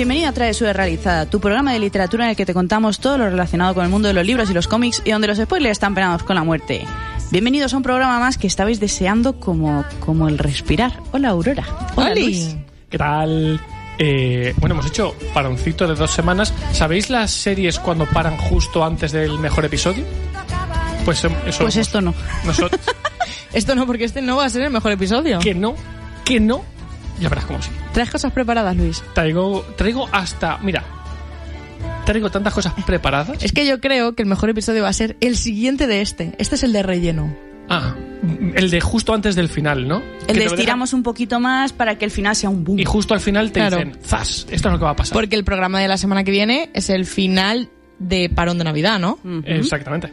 Bienvenido a Travesura Realizada, tu programa de literatura en el que te contamos todo lo relacionado con el mundo de los libros y los cómics y donde los spoilers están penados con la muerte. Bienvenidos a un programa más que estabais deseando como el respirar. Hola, Aurora. Hola, Luis. ¿Qué tal? Bueno, hemos hecho paroncito de 2 semanas. ¿Sabéis las series cuando paran justo antes del mejor episodio? Pues eso. Pues esto no. Nosotros. Esto no, porque este no va a ser el mejor episodio. Que no. Ya verás cómo sí. ¿Traes cosas preparadas, Luis? Traigo hasta... Mira, traigo tantas cosas preparadas. Es que yo creo que el mejor episodio va a ser el siguiente de este. Este es el de relleno. Ah, el de justo antes del final, ¿no? El de estiramos un poquito más para que el final sea un boom. Y justo al final te dicen, ¡zas! Esto es lo que va a pasar. Porque el programa de la semana que viene es el final de Parón de Navidad, ¿no? Uh-huh. Exactamente.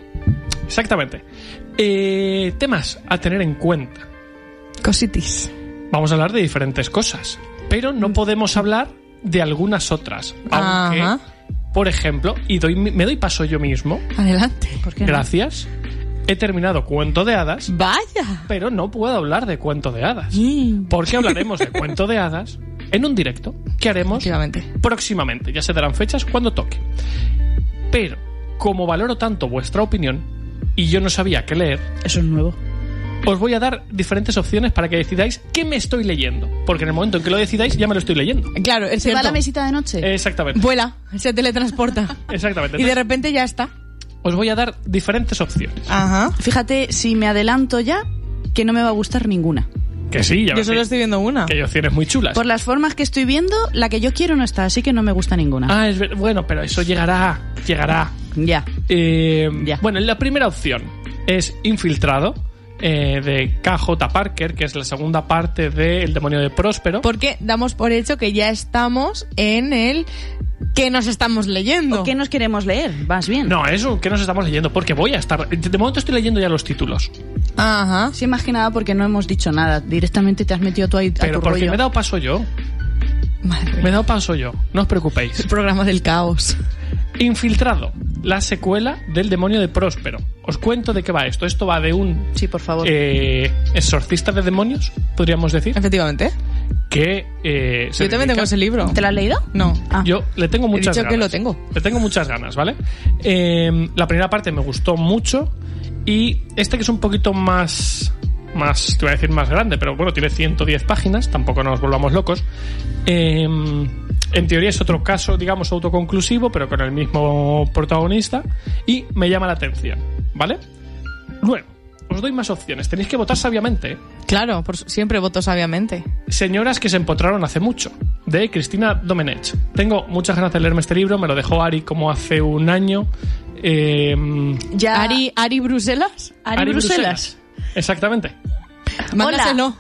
Temas a tener en cuenta. Cositis. Vamos a hablar de diferentes cosas, pero no podemos hablar de algunas otras. Aunque, por ejemplo, me doy paso yo mismo. Adelante. ¿Por qué no? Gracias. He terminado Cuento de Hadas. ¡Vaya! Pero no puedo hablar de Cuento de Hadas. Porque hablaremos de Cuento de Hadas en un directo que haremos próximamente. Ya se darán fechas cuando toque. Pero, como valoro tanto vuestra opinión y yo no sabía qué leer... Eso es nuevo. Os voy a dar diferentes opciones para que decidáis qué me estoy leyendo. Porque en el momento en que lo decidáis, ya me lo estoy leyendo. Claro, es ¿Se cierto. va a la mesita de noche? Exactamente. Vuela, se teletransporta. Exactamente. Y de repente ya está. Os voy a dar diferentes opciones. Ajá. Fíjate, si me adelanto ya, que no me va a gustar ninguna. Que sí, ya Yo ves. solo estoy viendo una. Que hay opciones muy chulas. Por las formas que estoy viendo, la que yo quiero no está, así que no me gusta ninguna. Ah, bueno, pero eso llegará. Ya. Bueno, la primera opción es Infiltrado, de K.J. Parker, que es la segunda parte de El demonio de Próspero. Porque damos por hecho que ya estamos en el que nos estamos leyendo. ¿O qué nos queremos leer? Vas bien. No, eso que nos estamos leyendo, porque voy a estar... De momento estoy leyendo ya los títulos. Ajá. Sí, más que nada porque no hemos dicho nada. Directamente te has metido tú ahí a Pero tu porque rollo. me he dado paso yo. Madre mía. Me he dado paso yo. No os preocupéis. El programa del caos. Infiltrado, la secuela del demonio de Próspero. Os cuento de qué va esto. Esto va de un... Sí, por favor. exorcista de demonios, podríamos decir. Efectivamente. Que Yo también tengo ese libro. ¿Te lo has leído? No. Ah. Yo le tengo muchas dicho ganas. que lo tengo. Le tengo muchas ganas, ¿vale? La primera parte me gustó mucho. Y este que es un poquito más... te voy a decir más grande, pero bueno, tiene 110 páginas, tampoco nos volvamos locos. En teoría es otro caso, digamos, autoconclusivo, pero con el mismo protagonista, y me llama la atención, ¿vale? Luego, os doy más opciones, tenéis que votar sabiamente, ¿eh? Claro, siempre voto sabiamente. Señoras que se empotraron hace mucho, de Cristina Domenech. Tengo muchas ganas de leerme este libro, me lo dejó Ari como hace un año. Ya... ¿Ari Bruselas? Ari Bruselas. Exactamente. Mándaselo.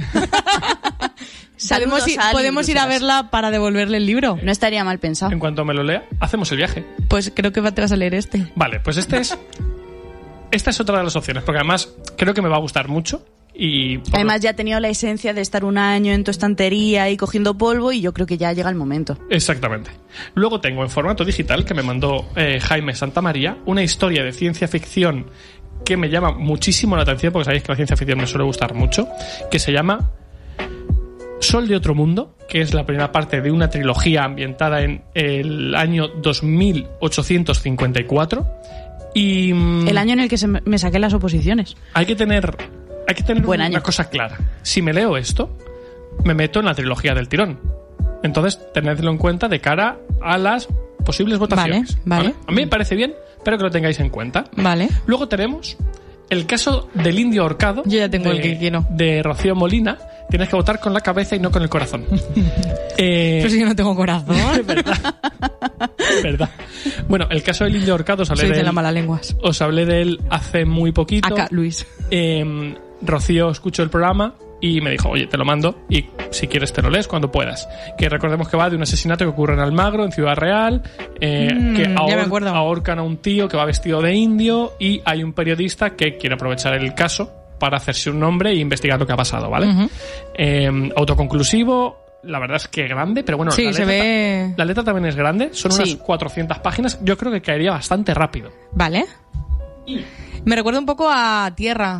Podemos ir a Bruselas. verla para devolverle el libro. No estaría mal pensado. En cuanto me lo lea, hacemos el viaje. Pues creo que te vas a leer este. Vale, pues esta es otra de las opciones, porque además creo que me va a gustar mucho. Y además ya ha tenido la esencia de estar un año en tu estantería y cogiendo polvo, y yo creo que ya llega el momento. Exactamente. Luego tengo en formato digital, que me mandó Jaime Santamaría, una historia de ciencia ficción que me llama muchísimo la atención, porque sabéis que la ciencia ficción me suele gustar mucho, que se llama Sol de otro mundo, que es la primera parte de una trilogía ambientada en el año 2854. Y el año en el que me saqué las oposiciones. hay que tener Buen una año. cosa clara. Si me leo esto, me meto en la trilogía del tirón. Entonces, tenedlo en cuenta de cara a las posibles votaciones. Vale. A mí me parece bien, pero que lo tengáis en cuenta. Vale. Luego tenemos el caso del indio ahorcado. Yo ya tengo el que quiero. De Rocío Molina. Tienes que votar con la cabeza y no con el corazón. Pero si yo no tengo corazón. Es verdad. Es verdad. Bueno, el caso del indio ahorcado os hablé Soy de de él. la mala lenguas. Os hablé de él hace muy poquito. Acá, Luis. Rocío escuchó el programa y me dijo, oye, te lo mando y si quieres te lo lees cuando puedas. Que recordemos que va de un asesinato que ocurre en Almagro, en Ciudad Real, que ya me acuerdo. ahorcan a un tío que va vestido de indio y hay un periodista que quiere aprovechar el caso para hacerse un nombre e investigar lo que ha pasado, ¿vale? Autoconclusivo, la verdad es que grande, pero bueno, Sí, la se letra, ve. la letra también es grande, son Sí. unas 400 páginas, yo creo que caería bastante rápido. Vale. Me recuerda un poco a Tierra.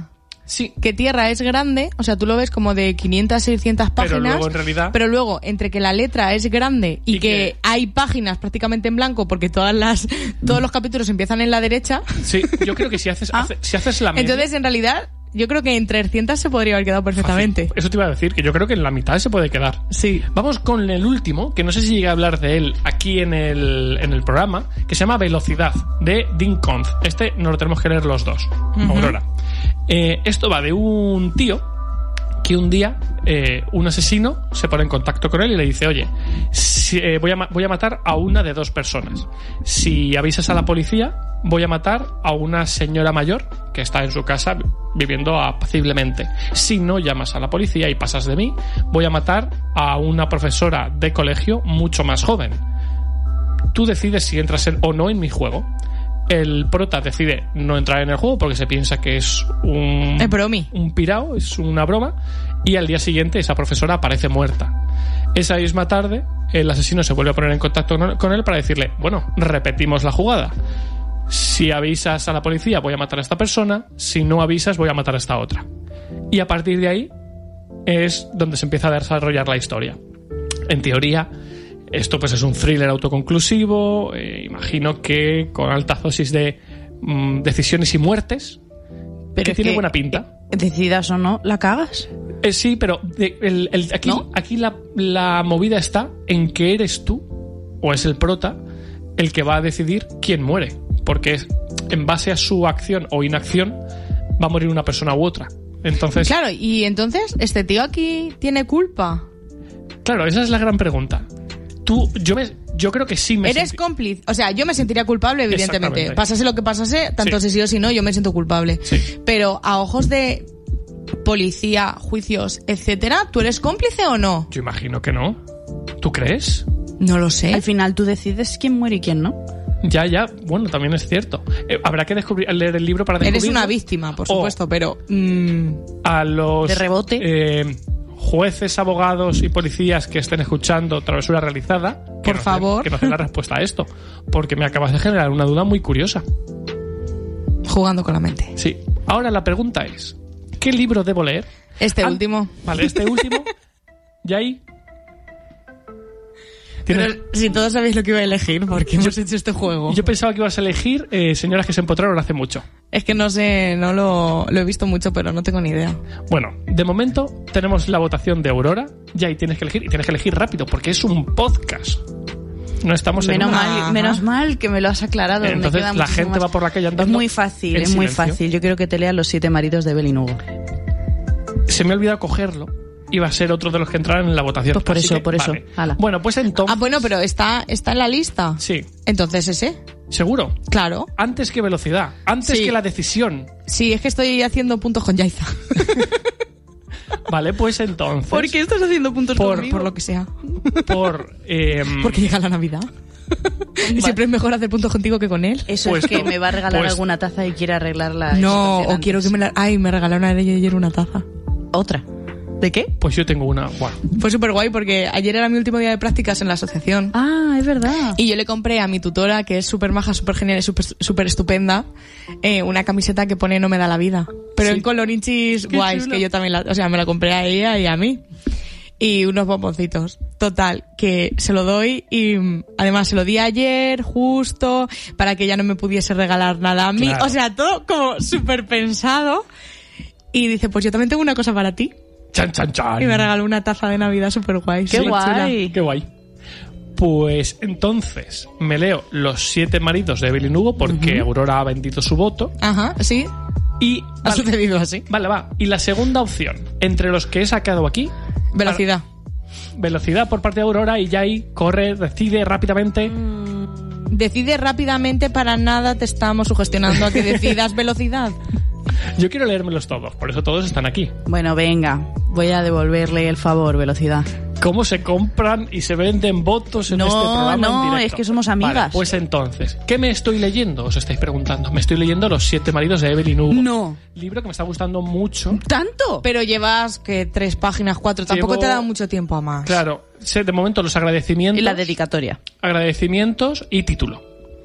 Sí. Que Tierra es grande, o sea, tú lo ves como de 500 a 600 páginas. Pero luego, en realidad... Pero luego, entre que la letra es grande y que hay páginas prácticamente en blanco, porque todos los capítulos empiezan en la derecha. Sí, yo creo que si haces la media... Entonces, en realidad, yo creo que en 300 se podría haber quedado perfectamente. Fácil. Eso te iba a decir, que yo creo que en la mitad se puede quedar. Sí. Vamos con el último, que no sé si llegué a hablar de él aquí en el programa, que se llama Velocidad, de Dean Koontz. Este nos lo tenemos que leer los dos. Aurora. Esto va de un tío que un día un asesino se pone en contacto con él y le dice: oye, voy a matar a una de 2 personas. Si avisas a la policía, voy a matar a una señora mayor que está en su casa viviendo apaciblemente. Si no llamas a la policía y pasas de mí, voy a matar a una profesora de colegio mucho más joven. Tú decides si entras o no en mi juego. El prota decide no entrar en el juego porque se piensa que es un pirao, es una broma, y al día siguiente esa profesora aparece muerta. Esa misma tarde el asesino se vuelve a poner en contacto con él para decirle: bueno, repetimos la jugada. Si avisas a la policía, voy a matar a esta persona. Si no avisas, voy a matar a esta otra. Y a partir de ahí es donde se empieza a desarrollar la historia. En teoría, esto pues es un thriller autoconclusivo, imagino que con alta dosis de decisiones y muertes, pero que tiene buena pinta. Decidas o no, la cagas. Sí, pero aquí, ¿no? Aquí la movida está en que eres tú, o es el prota, el que va a decidir quién muere, porque en base a su acción o inacción va a morir una persona u otra. Entonces, claro, y entonces, ¿este tío aquí tiene culpa? Claro, esa es la gran pregunta. Yo creo que sí eres cómplice. O sea, yo me sentiría culpable, evidentemente. Pasase lo que pasase, tanto si sí o si no, yo me siento culpable. Sí. Pero a ojos de policía, juicios, etcétera, ¿tú eres cómplice o no? Yo imagino que no. ¿Tú crees? No lo sé. Al final tú decides quién muere y quién no. Ya, bueno, también es cierto. Habrá que leer el libro para descubrirlo. Eres una víctima, por supuesto, pero... A los... De rebote. Jueces, abogados y policías que estén escuchando Travesura Realizada, por favor, que no hacen la respuesta a esto, porque me acabas de generar una duda muy curiosa. Jugando con la mente. Sí. Ahora la pregunta es: ¿qué libro debo leer? Este último. Vale, este último. ¿Y ahí? Pero si todos sabéis lo que iba a elegir, porque hemos hecho este juego. Yo pensaba que ibas a elegir Señoras que se empotraron hace mucho. Es que no sé, no lo he visto mucho, pero no tengo ni idea. Bueno, de momento tenemos la votación de Aurora. Ya ahí tienes que elegir, y tienes que elegir rápido, porque es un podcast. No estamos menos mal que me lo has aclarado. Entonces me queda la gente va por la calle andando. Es muy fácil, es muy fácil. Yo quiero que te leas Los 7 maridos de Evelyn Hugo. Se me ha olvidado cogerlo. Iba a ser otro de los que entraran en la votación. Pues por eso. Vale. Bueno, pues entonces... bueno, pero está en la lista. Sí. Entonces ese. ¿Seguro? Claro. Antes que Velocidad. Antes que la decisión. Sí, es que estoy haciendo puntos con Yaiza. Vale, pues entonces... ¿Por qué estás haciendo puntos conmigo? Por lo que sea. Porque llega la Navidad. Y siempre es mejor hacer puntos contigo que con él. Eso pues es que me va a regalar alguna taza y quiere arreglarla. No, o quiero que me regalaron ayer una taza. ¿Otra? ¿De qué? Pues yo tengo una. Bueno. Fue súper guay porque ayer era mi último día de prácticas en la asociación. Ah, es verdad. Y yo le compré a mi tutora, que es súper maja, súper genial y súper estupenda, una camiseta que pone "No me da la vida". Pero en colorinchis guays, que yo también me la compré a ella y a mí. Y unos bomboncitos. Total, que se lo doy y además se lo di ayer justo para que ella no me pudiese regalar nada a mí. Claro. O sea, todo como súper pensado. Y dice: pues yo también tengo una cosa para ti. Chan, chan, chan. Y me regaló una taza de Navidad súper guay. ¡Qué guay! ¡Qué guay! Pues entonces me leo Los 7 maridos de Evelyn Hugo porque Aurora ha vendido su voto. Ajá, sí. Y ha sucedido así. Vale, va. Y la segunda opción, entre los que he sacado aquí... Velocidad. Velocidad por parte de Aurora y ya ahí corre, decide rápidamente... Decide rápidamente, para nada te estamos sugestionando a que decidas velocidad. Yo quiero leérmelos todos, por eso todos están aquí. Bueno, venga, voy a devolverle el favor, Velocidad. ¿Cómo se compran y se venden votos en este programa en directo? No, es que somos amigas. Vale, pues entonces, ¿qué me estoy leyendo? Os estáis preguntando. Me estoy leyendo Los 7 maridos de Evelyn Hugo. No. Libro que me está gustando mucho. ¿Tanto? Pero llevas, que 3 páginas, 4. Tampoco te ha dado mucho tiempo a más. Claro, sé de momento los agradecimientos. Y la dedicatoria. Agradecimientos y título.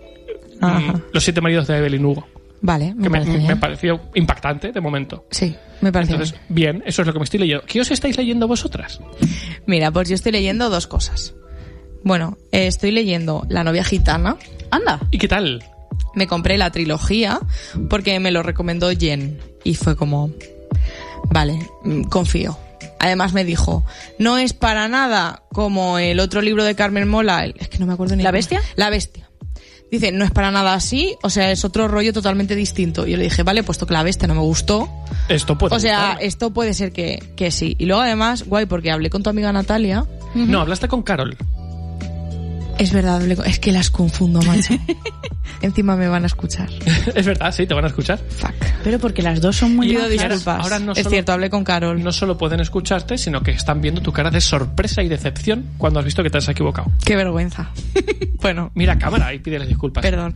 Ajá. Los 7 maridos de Evelyn Hugo. Vale, me pareció impactante de momento. Sí. Me parece Entonces, bien, eso es lo que me estoy leyendo. ¿Qué os estáis leyendo vosotras? Mira, pues yo estoy leyendo 2 cosas. Bueno, estoy leyendo La novia gitana. Anda. ¿Y qué tal? Me compré la trilogía porque me lo recomendó Jen. Y fue como... Vale, confío. Además me dijo, no es para nada como el otro libro de Carmen Mola, es que no me acuerdo ni ¿La bestia? La bestia. Dice, no es para nada así, o sea, es otro rollo totalmente distinto. Y yo le dije, vale, puesto que La bestia no me gustó, Esto puede o sea, gustar. esto puede ser que sí. Y luego además, guay, porque hablé con tu amiga Natalia. No, hablaste con Carol. Es verdad, es que las confundo, macho. Encima me van a escuchar. Es verdad, sí, te van a escuchar. Fuck. Pero porque las dos son muy Y Pido majas. disculpas. ahora no es solo- cierto, hablé con Carol. No solo pueden escucharte, sino que están viendo tu cara de sorpresa y decepción cuando has visto que te has equivocado. Qué vergüenza. Bueno, Mira a cámara y pídeles disculpas. perdón.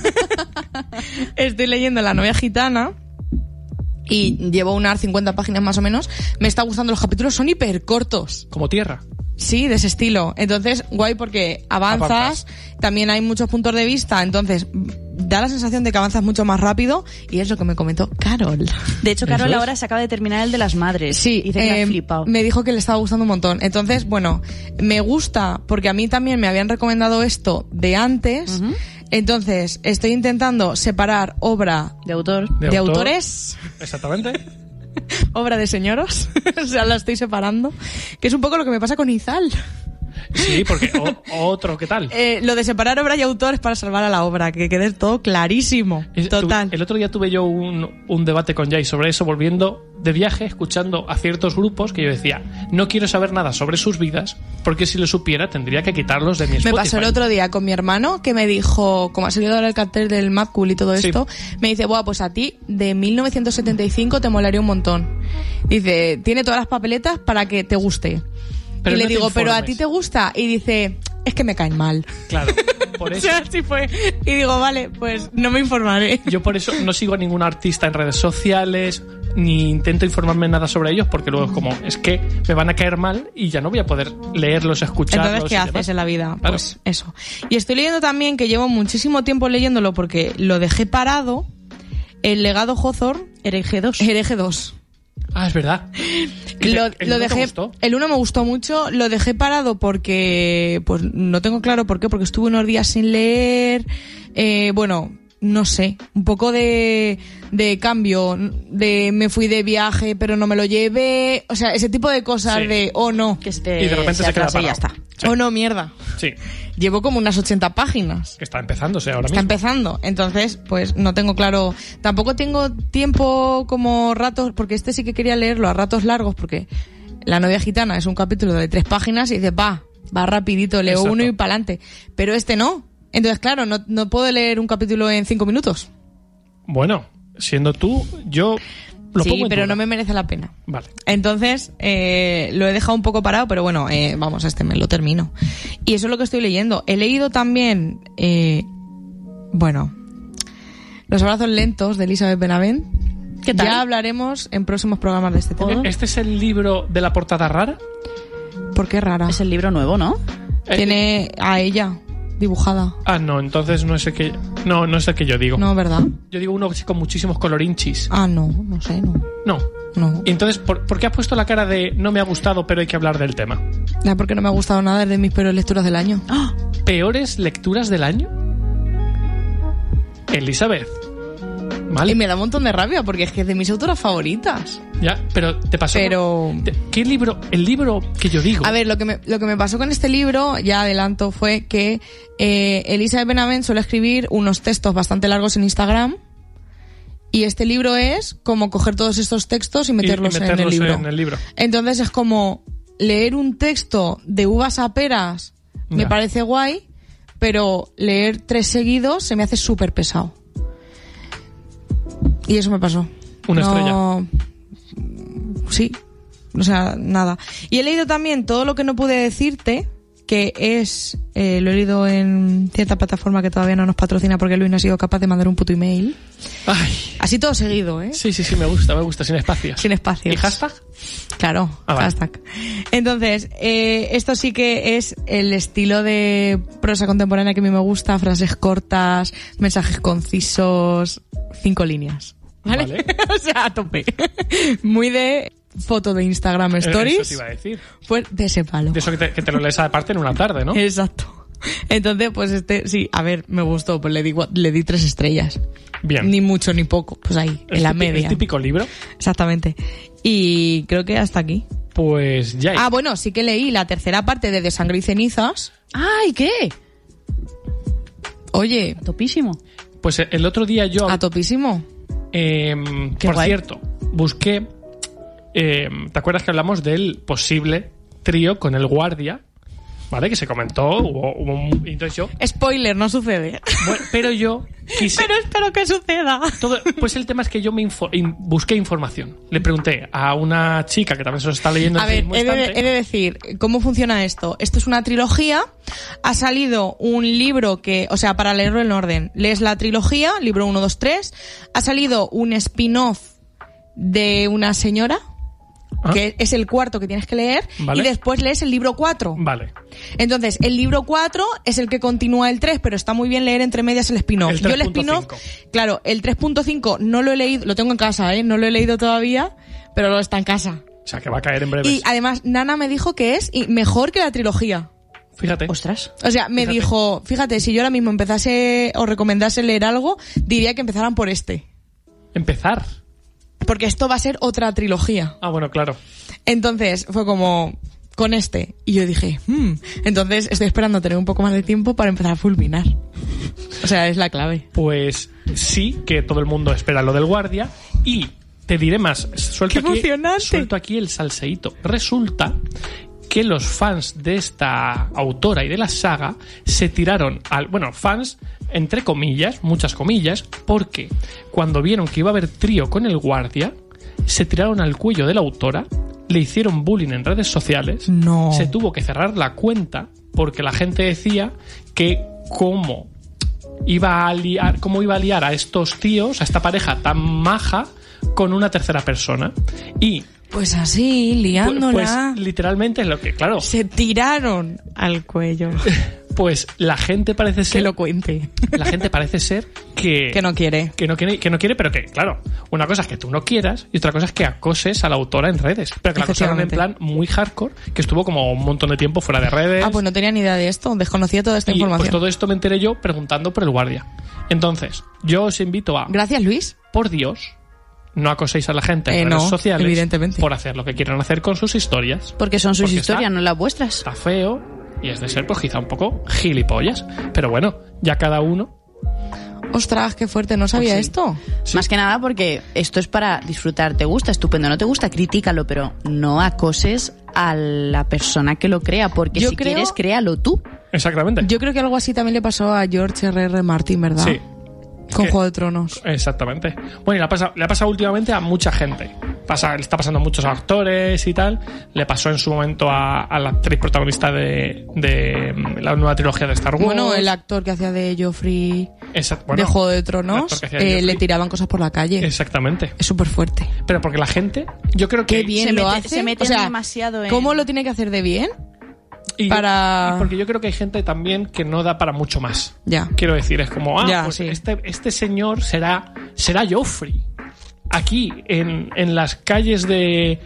Estoy leyendo La novia gitana y llevo unas 50 páginas más o menos. Me está gustando, los capítulos son hiper cortos. Como tierra. Sí, de ese estilo. Entonces, guay porque avanzas, también hay muchos puntos de vista, entonces da la sensación de que avanzas mucho más rápido y es lo que me comentó Carol. De hecho, Carol ¿Eso es? ahora se acaba de terminar el de las madres. Sí, Dice que le ha flipado. me dijo que le estaba gustando un montón. Entonces, bueno, me gusta porque a mí también me habían recomendado esto de antes. Ujú. Entonces, estoy intentando separar obra De autor. de autor. autores, Exactamente. obra de señoros. O sea, la estoy separando. Que es un poco lo que me pasa con Izal. Sí, porque otro, ¿qué tal? Lo de separar obra y autor es para salvar a la obra, que quede todo clarísimo. Total. El otro día tuve yo un debate con Jay sobre eso, volviendo de viaje, escuchando a ciertos grupos que yo decía, no quiero saber nada sobre sus vidas, porque si lo supiera tendría que quitarlos de mi Me Spotify. pasó el otro día con mi hermano que me dijo, como ha salido ahora el cartel del Mad Cool y todo Sí. esto, me dice, buah, pues a ti de 1975 te molaría un montón. Dice, tiene todas las papeletas para que te guste. Pero y le no te digo, ¿pero a informes. ti te gusta? Y dice, es que me caen mal. Claro, por O eso. sea, así fue. Y digo, vale, pues no me informaré. Yo por eso no sigo a ningún artista en redes sociales, ni intento informarme nada sobre ellos, porque luego es como, es que me van a caer mal y ya no voy a poder leerlos, escucharlos. Entonces, ¿qué y haces demás. en la vida? Claro. Pues eso. Y estoy leyendo también, que llevo muchísimo tiempo leyéndolo porque lo dejé parado, El legado Hawthorne, Hereje 2. Hereje 2. Ah, es verdad. Lo ¿El uno te dejé, gustó? el uno me gustó mucho, lo dejé parado porque, pues no tengo claro por qué, porque estuve unos días sin leer, bueno, no sé, un poco de cambio, de me fui de viaje pero no me lo llevé, o sea, ese tipo de cosas Sí. de, oh no, Que se Y de repente se queda atrasa y ya parado. está. Sí. oh no, mierda. Sí, Llevo como unas 80 páginas. que está empezándose ahora Está mismo. empezando, entonces pues no tengo claro, tampoco tengo tiempo como ratos, porque este sí que quería leerlo a ratos largos, porque La novia gitana es un capítulo de 3 páginas y dices, va rapidito, leo Exacto. uno y pa'lante, pero este no, entonces claro, no puedo leer un capítulo en 5 minutos. Bueno, siendo tú, yo lo Sí, pongo en pero duda. no me merece la pena. Vale. Entonces, lo he dejado un poco parado, pero bueno, vamos, este mes lo termino. Y eso es lo que estoy leyendo. He leído también, bueno, Los abrazos lentos de Elizabeth Benavent. ¿Qué tal? Ya hablaremos en próximos programas de este tema. ¿Este es el libro de la portada rara? ¿Por qué rara? Es el libro nuevo, ¿no? Tiene a ella dibujada. Ah, no, entonces no es el que... No es el que yo digo. No, ¿verdad? Yo digo uno con muchísimos colorinchis. Ah, no sé, no. No. Y entonces, ¿por qué has puesto la cara de no me ha gustado, pero hay que hablar del tema? Ya, porque no me ha gustado nada, es de mis peores lecturas del año. ¡Ah! ¿Peores lecturas del año? Elizabeth. ¿Vale? Y me da un montón de rabia, porque es que es de mis autoras favoritas. Ya, pero te pasó... Pero... ¿Qué libro? El libro que yo digo... A ver, lo que me pasó con este libro, ya adelanto, fue que Elizabeth Benavent suele escribir unos textos bastante largos en Instagram, y este libro es como coger todos estos textos y meterlos, en el libro. Entonces es como leer un texto de uvas a peras, me Ya. parece guay, pero leer 3 seguidos se me hace súper pesado. Y eso me pasó. Una estrella. Sí. O sea, nada. Y he leído también todo lo que no pude decirte, que es... lo he leído en cierta plataforma que todavía no nos patrocina porque Luis no ha sido capaz de mandar un puto email. Ay, Así todo seguido, ¿eh? sí, me gusta, sin espacios. Sin espacios. ¿Y hashtag? Claro, Ah, vale. hashtag. Entonces, esto sí que es el estilo de prosa contemporánea que a mí me gusta, frases cortas, mensajes concisos, 5 líneas. ¿vale? O sea, a tope. Muy de foto de Instagram Stories. Eso te iba a decir. Pues de ese palo. De eso que te lo lees aparte en una tarde, ¿no? Exacto. Entonces, pues sí, a ver, me gustó, pues le di 3 estrellas. Bien. Ni mucho ni poco, pues ahí, en la media. ¿Es típico libro? Exactamente. Y creo que hasta aquí. Pues ya. Ah, bueno, sí que leí la tercera parte de Sangre y Cenizas. ¡Ay, qué! Oye. Topísimo. Pues el otro día yo... A topísimo. Por guay. cierto, busqué... ¿te acuerdas que hablamos del posible trío con el guardia? ¿Vale? Que se comentó, hubo entonces yo... Spoiler, no sucede. Bueno, pero yo quise... Pero espero que suceda. Pues el tema es que yo busqué información. Le pregunté a una chica que también se lo está leyendo. A ver, he de decir, ¿cómo funciona esto? Esto es una trilogía. Ha salido un libro que... O sea, para leerlo en orden. Lees la trilogía, libro 1, 2, 3. Ha salido un spin-off de una señora... que es el cuarto que tienes que leer, ¿vale? Y después lees el libro 4. Vale. Entonces, el libro 4 es el que continúa el 3, pero está muy bien leer entre medias el spin-off. El 3.5. Yo el spin-off, claro, el 3.5 no lo he leído, lo tengo en casa, no lo he leído todavía, pero lo está en casa. O sea, que va a caer en breve. Y además, Nana me dijo que es mejor que la trilogía. Fíjate. Ostras. O sea, me dijo, fíjate, si yo ahora mismo empezase o recomendase leer algo, diría que empezaran por este. ¿Empezar? Porque esto va a ser otra trilogía. Ah, bueno, claro. Entonces fue como con este. Y yo dije, entonces estoy esperando tener un poco más de tiempo para empezar a fulminar. O sea, es la clave. Pues sí, que todo el mundo espera lo del guardia. Y te diré más. Suelto aquí el salseíto. Resulta que los fans de esta autora y de la saga se tiraron fans entre comillas, muchas comillas, porque cuando vieron que iba a haber trío con el guardia, se tiraron al cuello de la autora, le hicieron bullying en redes sociales, se tuvo que cerrar la cuenta porque la gente decía que cómo iba a liar a estos tíos, a esta pareja tan maja, con una tercera persona. Y pues así, liándola. Pues literalmente es lo que, claro. Se tiraron al cuello. Pues la gente parece ser... Que lo cuente. La gente parece ser que... Que no quiere. Que no quiere, pero que, claro, una cosa es que tú no quieras y otra cosa es que acoses a la autora en redes. Pero que la acosaron en plan muy hardcore, que estuvo como un montón de tiempo fuera de redes. Ah, pues no tenía ni idea de esto, desconocía toda esta información. Pues todo esto me enteré yo preguntando por el guardia. Entonces, yo os invito a... Gracias, Luis. Por Dios, no acoséis a la gente en redes sociales, evidentemente, por hacer lo que quieran hacer con sus historias. Porque son sus historias, no las vuestras. Está feo y es de ser, pues quizá un poco gilipollas. Pero bueno, ya cada uno. Ostras, qué fuerte, no sabía esto. Sí. Más que nada porque esto es para disfrutar. Te gusta, estupendo. No te gusta, critícalo, pero no acoses a la persona que lo crea, porque si quieres, créalo tú. Exactamente. Yo creo que algo así también le pasó a George R.R. Martin, ¿verdad? Sí. Con Juego de Tronos. Exactamente. Bueno, y le ha pasado últimamente a mucha gente. Le está pasando a muchos actores y tal. Le pasó en su momento a la actriz protagonista de la nueva trilogía de Star Wars. Bueno, el actor que hacía de Joffrey de Juego de Tronos, le tiraban cosas por la calle. Exactamente. Es súper fuerte. Pero porque la gente, yo creo que... Qué bien lo hace. Se meten demasiado en... ¿Cómo lo tiene que hacer de bien? Y porque yo creo que hay gente también que no da para mucho más. Ya. Quiero decir, es como, pues sí. este señor será Joffrey. Aquí, en las calles de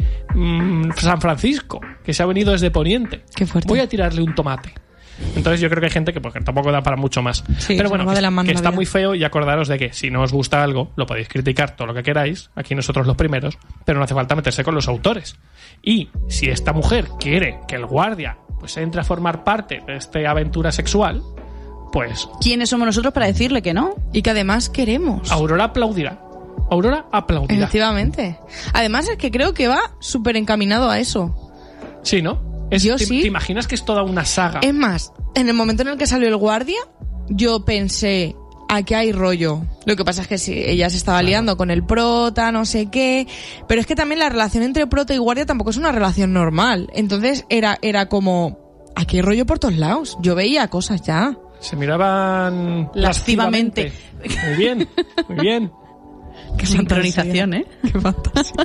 San Francisco, que se ha venido desde Poniente. Qué fuerte. Voy a tirarle un tomate. Entonces yo creo que hay gente que tampoco da para mucho más. Sí, pero bueno, que está vida. muy feo, y acordaros de que si no os gusta algo, lo podéis criticar todo lo que queráis, aquí nosotros los primeros, pero no hace falta meterse con los autores. Y si esta mujer quiere que el guardia pues entre a formar parte de esta aventura sexual, pues... ¿Quiénes somos nosotros para decirle que no? Y que además queremos. Aurora aplaudirá. Efectivamente. Además es que creo que va súper encaminado a eso. Sí, ¿no? ¿Te imaginas que es toda una saga? Es más, en el momento en el que salió el guardia, yo pensé, aquí hay rollo. Lo que pasa es que sí, ella se estaba liando con el prota, no sé qué. Pero es que también la relación entre prota y guardia tampoco es una relación normal. Entonces era como, aquí hay rollo por todos lados. Yo veía cosas ya. Se miraban lascivamente. Muy bien, muy bien. Qué sincronización, ¿eh? Qué fantasía.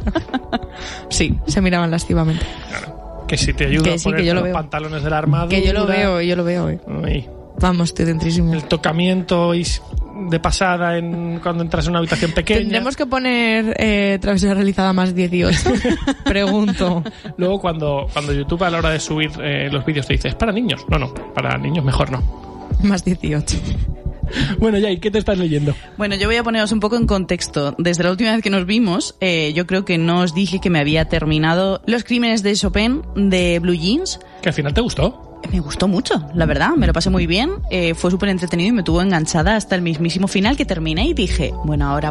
Sí, se miraban lascivamente. Claro. Que si te ayuda a poner los pantalones de la armadura. Que yo lo veo, Uy. Vamos, estoy dentrísimo. El tocamiento y... de pasada cuando entras en una habitación pequeña. ¿Tendremos que poner travesía realizada más 18? Pregunto. Luego cuando YouTube a la hora de subir los vídeos te dice, es para niños. No, para niños mejor no. Más 18. Bueno, Jai, ¿qué te estás leyendo? Bueno, yo voy a poneros un poco en contexto. Desde la última vez que nos vimos, yo creo que no os dije que me había terminado Los crímenes de Chopin de Blue Jeans. ¿Que al final te gustó? Me gustó mucho, la verdad, me lo pasé muy bien, fue súper entretenido y me tuvo enganchada hasta el mismísimo final, que terminé y dije, bueno, ahora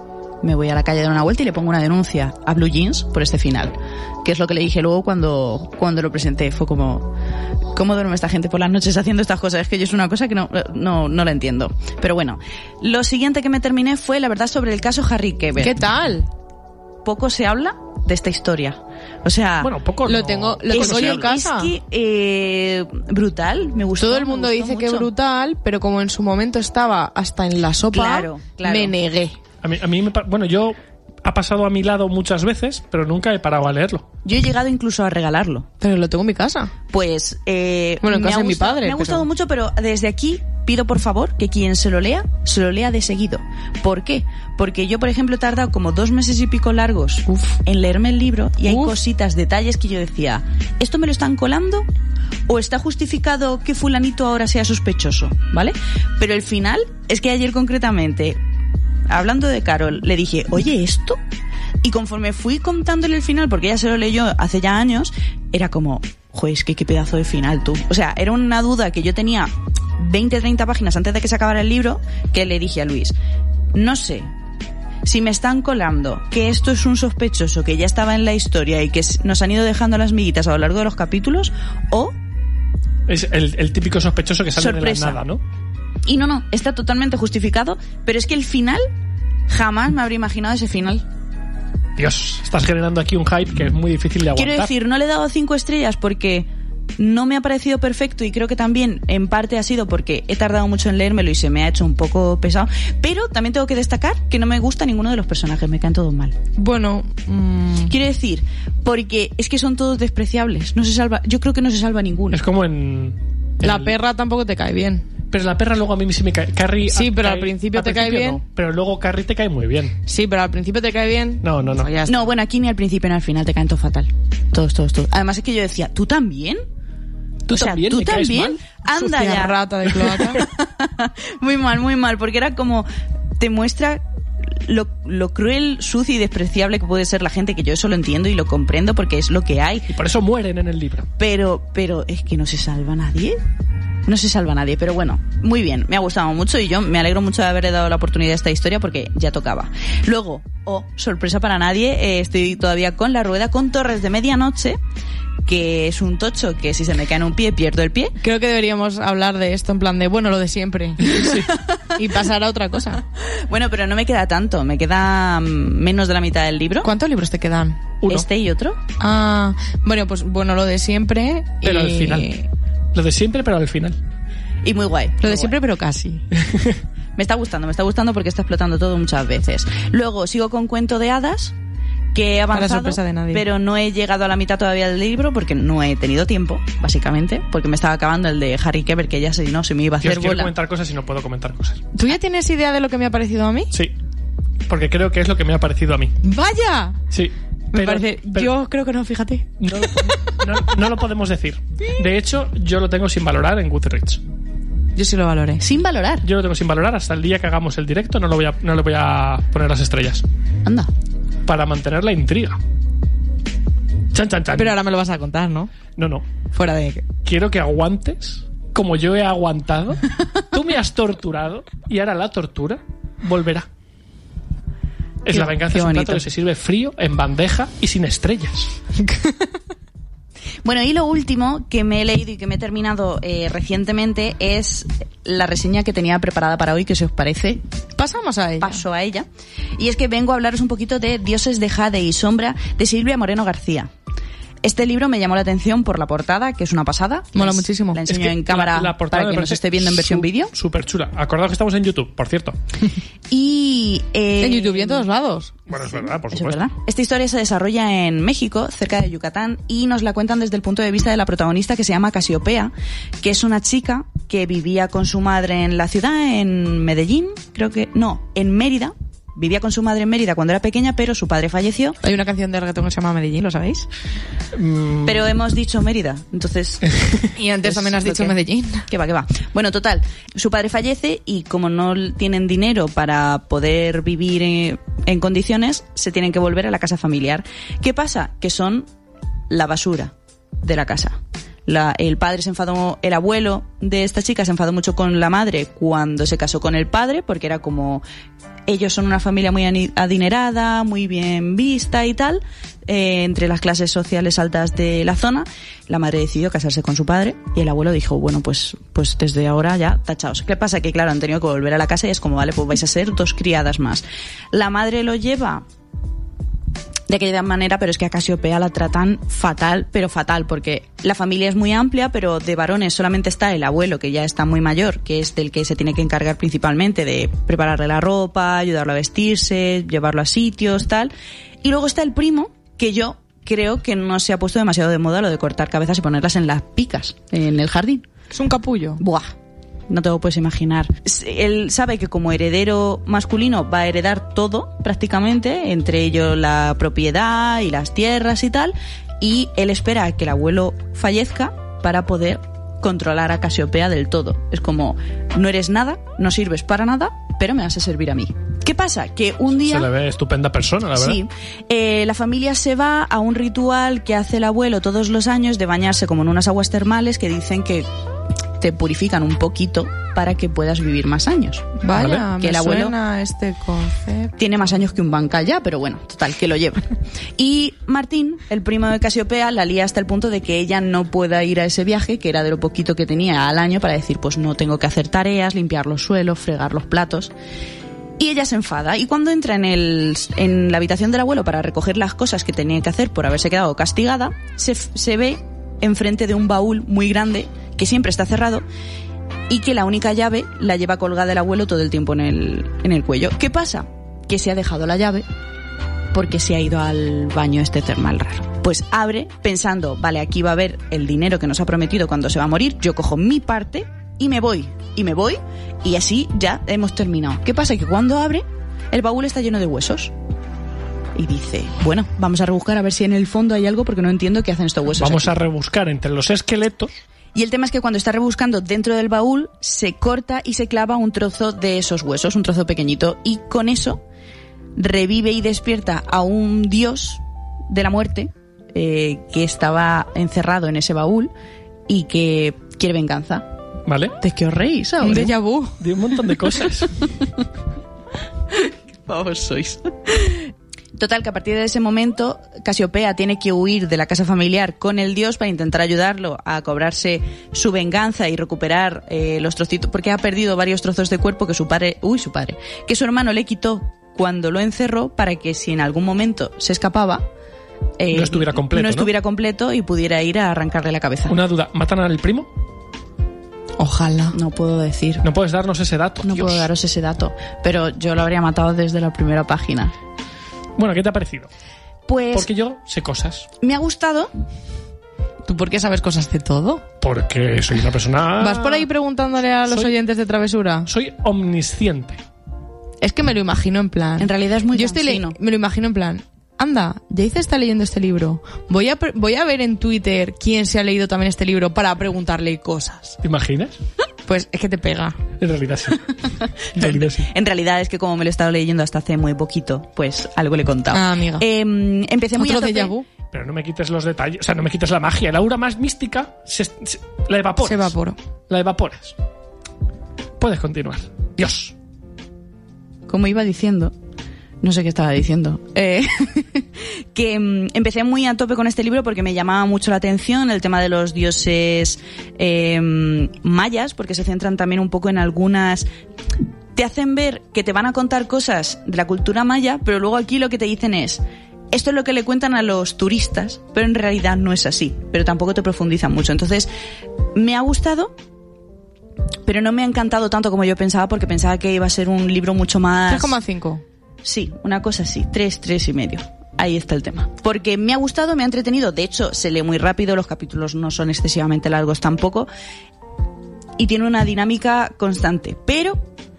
me voy a la calle a dar una vuelta y le pongo una denuncia a Blue Jeans por este final, que es lo que le dije luego cuando lo presenté. Fue como, ¿cómo duerme esta gente por las noches haciendo estas cosas? Es que yo es una cosa que no la entiendo. Pero bueno, lo siguiente que me terminé fue, la verdad, sobre el caso Harry Keber. ¿Qué tal? Poco se habla de esta historia. O sea, bueno, poco lo tengo yo en casa. Es que brutal, me gustó. Todo el mundo dice mucho. Que brutal, pero como en su momento estaba hasta en la sopa, claro. Me negué. A mí yo ha pasado a mi lado muchas veces, pero nunca he parado a leerlo. Yo he llegado incluso a regalarlo. Pero lo tengo en mi casa. Pues bueno, en casa de mi padre. Me ha gustado mucho, pero desde aquí pido por favor que quien se lo lea de seguido. ¿Por qué? Porque yo, por ejemplo, he tardado como 2 meses y pico largos en leerme el libro y hay cositas, detalles que yo decía, ¿esto me lo están colando? ¿O está justificado que fulanito ahora sea sospechoso? ¿Vale? Pero el final, es que ayer concretamente, hablando de Carol, le dije, oye, ¿esto? Y conforme fui contándole el final, porque ella se lo leyó hace ya años, era como, joder, es que qué pedazo de final, tú. O sea, era una duda que yo tenía 20, 30 páginas antes de que se acabara el libro, que le dije a Luis, no sé si me están colando que esto es un sospechoso que ya estaba en la historia y que nos han ido dejando las miguitas a lo largo de los capítulos, o... Es el típico sospechoso que sale sorpresa. De la nada, ¿no? Y no, está totalmente justificado, pero es que el final, jamás me habría imaginado ese final. Dios, estás generando aquí un hype que es muy difícil de aguantar. Quiero decir, no le he dado 5 estrellas porque no me ha parecido perfecto y creo que también en parte ha sido porque he tardado mucho en leérmelo y se me ha hecho un poco pesado, pero también tengo que destacar que no me gusta ninguno de los personajes, me caen todos mal. Bueno, quiero decir, porque es que son todos despreciables, no se salva, yo creo que no se salva ninguno. Es como en la perra tampoco te cae bien. Pero la perra luego a mí sí me cae. Carrie, sí, pero al principio te cae bien. No, pero luego Carrie te cae muy bien. Sí, pero al principio te cae bien. No. No, bueno, aquí ni al principio ni al final te caen todo fatal. Todos. Además es que yo decía, ¿tú también? ¿Tú también? ¿Tú también? Anda Sucia ya. Rata de cloaca. Muy mal, porque era como, te muestra lo cruel, sucio y despreciable que puede ser la gente, que yo eso lo entiendo y lo comprendo porque es lo que hay. Y por eso mueren en el libro. Pero es que no se salva nadie. No se salva nadie, pero bueno, muy bien, me ha gustado mucho y yo me alegro mucho de haberle dado la oportunidad a esta historia porque ya tocaba. Luego, sorpresa para nadie, estoy todavía con La rueda, con Torres de medianoche, que es un tocho que si se me cae en un pie, pierdo el pie. Creo que deberíamos hablar de esto en plan de, bueno, lo de siempre. Sí. Y pasar a otra cosa. Bueno, pero no me queda tanto, me queda menos de la mitad del libro. ¿Cuántos libros te quedan? 1. Este y otro. Ah, bueno, pues lo de siempre. Pero al final. Lo de siempre, pero al final. Y muy guay. Lo de siempre, pero casi. Me está gustando porque está explotando todo muchas veces. Luego sigo con Cuento de hadas, que he avanzado, sorpresa de nadie. Pero no he llegado a la mitad todavía del libro porque no he tenido tiempo, básicamente, porque me estaba acabando el de Harry Keber, que ya se me iba a hacer quiero bola. Comentar cosas y no puedo comentar cosas. ¿Tú ya tienes idea de lo que me ha parecido a mí? Sí, porque creo que es lo que me ha parecido a mí. ¡Vaya! Sí. Me parece, yo creo que no, fíjate. No lo podemos decir. De hecho, yo lo tengo sin valorar en Goodreads. Yo sí lo valoré. ¿Sin valorar? Yo lo tengo sin valorar. Hasta el día que hagamos el directo no le voy a poner las estrellas. Anda. Para mantener la intriga. Chan. Pero ahora me lo vas a contar, ¿no? No. Fuera de... Quiero que aguantes como yo he aguantado. Tú me has torturado y ahora la tortura volverá. Es la venganza, es un plato que se sirve frío, en bandeja y sin estrellas. Bueno, y lo último que me he leído y que me he terminado recientemente es la reseña que tenía preparada para hoy, que si os parece, pasamos a ella. Paso a ella. Y es que vengo a hablaros un poquito de Dioses de Jade y Sombra, de Silvia Moreno García. Este libro me llamó la atención por la portada, que es una pasada. Mola muchísimo. La enseño en cámara la portada para que nos esté viendo en versión vídeo. Súper chula. Acordaos que estamos en YouTube, por cierto. Y en YouTube y en todos lados. Bueno, es verdad, por Eso supuesto. es verdad. Esta historia se desarrolla en México, cerca de Yucatán, y nos la cuentan desde el punto de vista de la protagonista, que se llama Casiopea, que es una chica que vivía con su madre en la ciudad, en Medellín, en Mérida. Vivía con su madre en Mérida cuando era pequeña, pero su padre falleció. Hay una canción de reggaetón que se llama Medellín, ¿lo sabéis? Pero hemos dicho Mérida, entonces... Y antes también has dicho Medellín. Que va. Bueno, total, su padre fallece y como no tienen dinero para poder vivir en condiciones, se tienen que volver a la casa familiar. ¿Qué pasa? Que son la basura de la casa. El padre se enfadó, el abuelo de esta chica se enfadó mucho con la madre cuando se casó con el padre, porque era como... Ellos son una familia muy adinerada, muy bien vista y tal, entre las clases sociales altas de la zona. La madre decidió casarse con su padre y el abuelo dijo, bueno, pues desde ahora ya tachaos. ¿Qué pasa? Que claro, han tenido que volver a la casa y es como, vale, pues vais a ser 2 criadas más. La madre lo lleva de aquella manera, pero es que a Casiopea la tratan fatal, pero fatal, porque la familia es muy amplia, pero de varones solamente está el abuelo, que ya está muy mayor, que es del que se tiene que encargar principalmente de prepararle la ropa, ayudarlo a vestirse, llevarlo a sitios, tal. Y luego está el primo, que yo creo que no se ha puesto demasiado de moda lo de cortar cabezas y ponerlas en las picas, en el jardín. Es un capullo. Buah. No te lo puedes imaginar. Él sabe que como heredero masculino va a heredar todo, prácticamente, entre ellos la propiedad y las tierras y tal, y él espera a que el abuelo fallezca para poder controlar a Casiopea del todo. Es como, no eres nada, no sirves para nada, pero me vas a servir a mí. ¿Qué pasa? Que un día... Se le ve estupenda persona, la verdad. Sí. La familia se va a un ritual que hace el abuelo todos los años de bañarse como en unas aguas termales que dicen que te purifican un poquito para que puedas vivir más años. Vaya, que me el abuelo suena este concepto. Tiene más años que un bancal ya, pero bueno, total, que lo lleva. Y Martín, el primo de Casiopea, la lía hasta el punto de que ella no pueda ir a ese viaje, que era de lo poquito que tenía al año, para decir, pues no tengo que hacer tareas, limpiar los suelos, fregar los platos. Y ella se enfada, y cuando entra en la habitación del abuelo para recoger las cosas que tenía que hacer por haberse quedado castigada, se ve enfrente de un baúl muy grande que siempre está cerrado y que la única llave la lleva colgada el abuelo todo el tiempo en el cuello. ¿Qué pasa? Que se ha dejado la llave porque se ha ido al baño este termal raro. Pues abre pensando, vale, aquí va a haber el dinero que nos ha prometido cuando se va a morir, yo cojo mi parte y me voy, y así ya hemos terminado. ¿Qué pasa? Que cuando abre, el baúl está lleno de huesos. Y dice, bueno, vamos a rebuscar a ver si en el fondo hay algo, porque no entiendo qué hacen estos huesos. Vamos aquí a rebuscar entre los esqueletos. Y el tema es que cuando está rebuscando dentro del baúl, se corta y se clava un trozo de esos huesos, un trozo pequeñito, y con eso revive y despierta a un dios de la muerte que estaba encerrado en ese baúl y que quiere venganza. ¿Vale? ¿De qué os reís ahora? Un déjà vu. De un montón de cosas. Qué pavos sois. Total, que a partir de ese momento Casiopea tiene que huir de la casa familiar con el dios para intentar ayudarlo a cobrarse su venganza y recuperar los trocitos, porque ha perdido varios trozos de cuerpo que que su hermano le quitó cuando lo encerró, para que si en algún momento se escapaba no estuviera completo y pudiera ir a arrancarle la cabeza. Una duda, ¿matan al primo? Ojalá. No puedo decir. ¿No puedes darnos ese dato? No Dios. puedo daros ese dato, pero yo lo habría matado desde la primera página. Bueno, ¿qué te ha parecido? Pues Porque yo sé cosas. me ha gustado. ¿Tú por qué sabes cosas de todo? Porque soy una persona... ¿Vas por ahí preguntándole a los Soy- oyentes de Travesura? Soy omnisciente. Es que me lo imagino en plan... En realidad es muy Yo cansino. me lo imagino en plan... Anda, Jaice está leyendo este libro. Voy a ver en Twitter quién se ha leído también este libro para preguntarle cosas. ¿Te imaginas? Pues es que te pega. En realidad sí. En realidad sí. En realidad es que como me lo he estado leyendo hasta hace muy poquito, pues algo le he contado. Ah, amiga. Empecé muy a Otro tope. déjà vu. Pero no me quites los detalles, o sea, no me quites la magia. La aura más mística la evaporas. Se evaporó. La evaporas. Puedes continuar. Dios. Como iba diciendo, no sé qué estaba diciendo, que empecé muy a tope con este libro porque me llamaba mucho la atención el tema de los dioses mayas, porque se centran también un poco en algunas... Te hacen ver que te van a contar cosas de la cultura maya, pero luego aquí lo que te dicen es... esto es lo que le cuentan a los turistas, pero en realidad no es así, pero tampoco te profundizan mucho. Entonces, me ha gustado, pero no me ha encantado tanto como yo pensaba, porque pensaba que iba a ser un libro mucho más... 3,5. Sí, una cosa así, 3,5. Ahí está el tema. Porque me ha gustado, me ha entretenido. De hecho, se lee muy rápido, los capítulos no son excesivamente largos tampoco. Y tiene una dinámica constante. Pero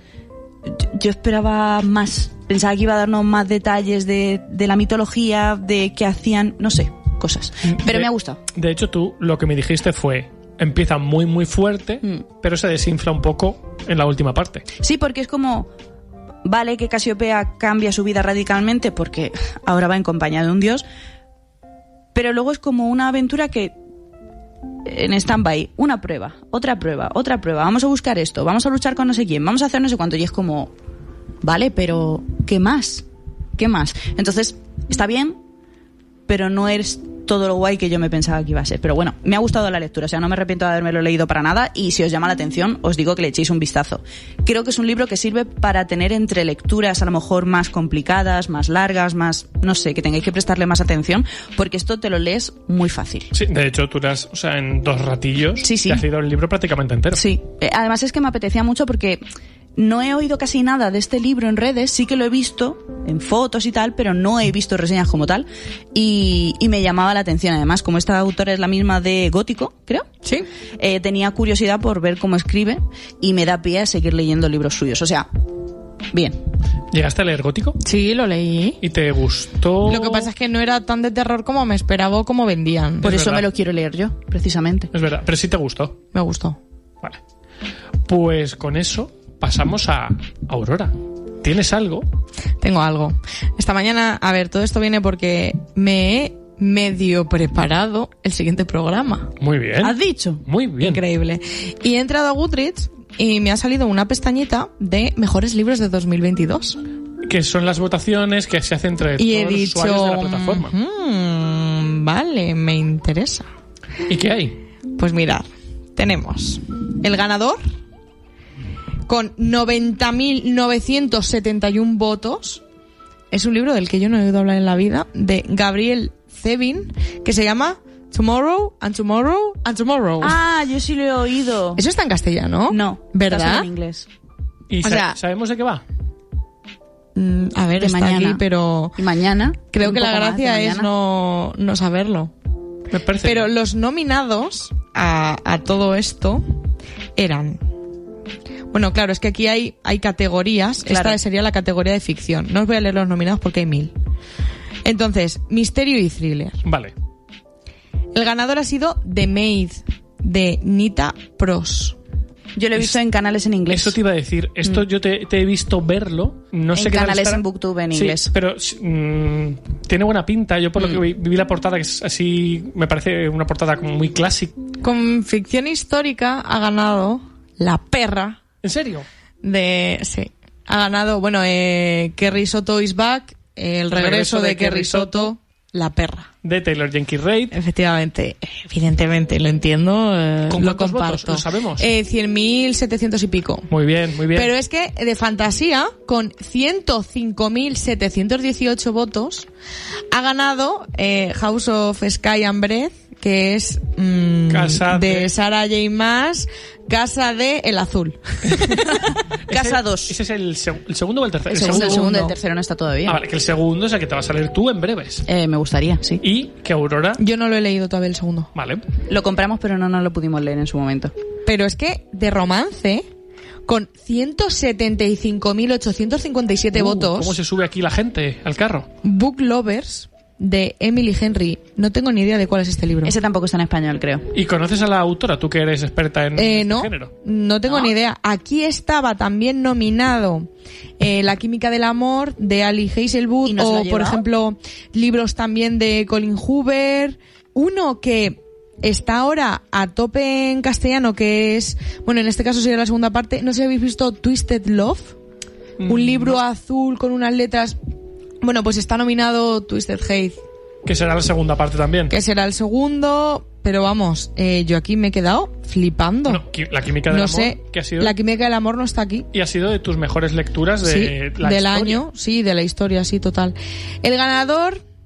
yo esperaba más. Pensaba que iba a darnos más detalles de la mitología, de qué hacían, no sé, cosas. Pero me ha gustado. De hecho, tú lo que me dijiste fue... Empieza muy, muy fuerte, pero se desinfla un poco en la última parte. Sí, porque es como... Vale que Casiopea cambia su vida radicalmente porque ahora va en compañía de un dios, pero luego es como una aventura que en stand-by, una prueba, otra prueba, otra prueba, vamos a buscar esto, vamos a luchar con no sé quién, vamos a hacer no sé cuánto, y es como, vale, pero ¿qué más? ¿Qué más? Entonces, está bien, pero no es todo lo guay que yo me pensaba que iba a ser. Pero bueno, me ha gustado la lectura, o sea, no me arrepiento de habérmelo leído para nada, y si os llama la atención, os digo que le echéis un vistazo. Creo que es un libro que sirve para tener entre lecturas a lo mejor más complicadas, más largas, más, no sé, que tengáis que prestarle más atención, porque esto te lo lees muy fácil. Sí, de hecho, tú eras, o sea, en 2 ratillos, sí. te has leído el libro prácticamente entero. Sí, además es que me apetecía mucho porque... No he oído casi nada de este libro en redes, sí que lo he visto en fotos y tal, pero no he visto reseñas como tal, y me llamaba la atención. Además, como esta autora es la misma de Gótico, creo, sí, tenía curiosidad por ver cómo escribe y me da pie a seguir leyendo libros suyos. O sea, bien. ¿Llegaste a leer Gótico? Sí, lo leí. ¿Y te gustó? Lo que pasa es que no era tan de terror como me esperaba o como vendían. Por eso me lo quiero leer yo, precisamente. Es verdad, pero sí te gustó. Me gustó. Vale. Pues con eso... Pasamos a Aurora. ¿Tienes algo? Tengo algo. Esta mañana, a ver, todo esto viene porque me he medio preparado el siguiente programa. Muy bien. ¿Has dicho? Muy bien. Increíble. Y he entrado a Goodreads y me ha salido una pestañita de mejores libros de 2022. Que son las votaciones que se hacen entre y todos los usuarios de la plataforma. Vale, me interesa. ¿Y qué hay? Pues mirad, tenemos el ganador... con 90.971 votos. Es un libro del que yo no he oído hablar en la vida, de Gabriel Zevin, que se llama Tomorrow and Tomorrow and Tomorrow. Ah, yo sí lo he oído. ¿Eso está en castellano? No, ¿verdad? está solo en inglés. ¿Y sabemos de qué va? A ver, de está mañana. Aquí, pero... ¿Y mañana? Creo que la gracia es no saberlo. Me parece. Pero los nominados a todo esto eran... Bueno, claro, es que aquí hay categorías. Claro. Esta sería la categoría de ficción. No os voy a leer los nominados porque hay 1000. Entonces, misterio y thriller. Vale. El ganador ha sido The Maid, de Nita Pros. Yo lo he visto en canales en inglés. Eso te iba a decir. Esto yo te he visto verlo. No sé en qué tal canales estará. en Booktube en Sí, inglés. pero tiene buena pinta. Yo por lo que vi la portada, que es así, me parece una portada como muy clásica. Con ficción histórica ha ganado La Perra. ¿En serio? Sí. Ha ganado, bueno, Kerry Soto is back, el regreso de Kerry Soto, La Perra. De Taylor Jenkins Reid. Efectivamente, evidentemente, lo entiendo, ¿Con lo cuántos comparto. votos? ¿Lo sabemos? 100.700 y pico. Muy bien, muy bien. Pero es que de fantasía, con 105.718 votos, ha ganado House of Sky and Breath, que es Casa de Sarah J. Maas, Casa de El Azul. Casa 2. ¿Ese es el segundo o el tercero? El segundo y el tercero no está todavía. Ah, vale, que el segundo es el que te vas a leer tú en breves. Me gustaría, sí. Y que Aurora... Yo no lo he leído todavía el segundo. Vale. Lo compramos, pero no lo pudimos leer en su momento. Pero es que de romance, con 175.857 votos, ¿Cómo se sube aquí la gente al carro? Book Lovers, de Emily Henry. No tengo ni idea de cuál es este libro. Ese tampoco está en español, creo. ¿Y conoces a la autora? Tú que eres experta en no, género. No tengo ni idea. Aquí estaba también nominado La química del amor, de Ali Hazelwood, ¿Y no se lo ha o, por llevado? ejemplo, libros también de Colin Hoover. Uno que está ahora a tope en castellano, que es, bueno, en este caso sería la segunda parte. No sé si habéis visto Twisted Love, un libro azul con unas letras. Bueno, pues está nominado Twisted Hate, Que será la segunda parte también. que será el segundo, pero vamos, yo aquí me he quedado flipando. No, la química del No amor, sé, que ha sido... La química del amor no está aquí. Y ha sido de tus mejores lecturas de Sí, la del historia. año, sí, de la historia, sí, total. El ganador